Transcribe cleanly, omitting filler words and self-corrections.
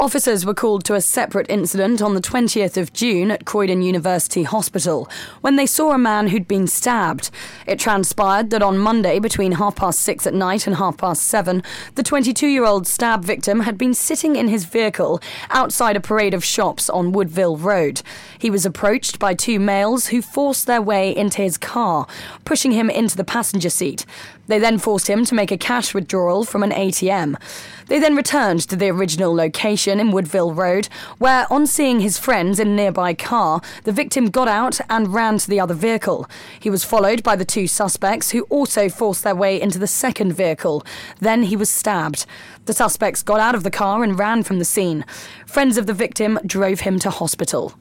Officers were called to a separate incident on the 20th of June at Croydon University Hospital when they saw a man who'd been stabbed. It transpired that on Monday between 6:30 at night and 7:30, the 22-year-old stab victim had been sitting in his vehicle outside a parade of shops on Woodville Road. He was approached by two males who forced their way into his car, pushing him into the passenger seat. They then forced him to make a cash withdrawal from an ATM. They then returned to the original location in Woodville Road, where, on seeing his friends in a nearby car, the victim got out and ran to the other vehicle. He was followed by the two suspects, who also forced their way into the second vehicle. Then he was stabbed. The suspects got out of the car and ran from the scene. Friends of the victim drove him to hospital.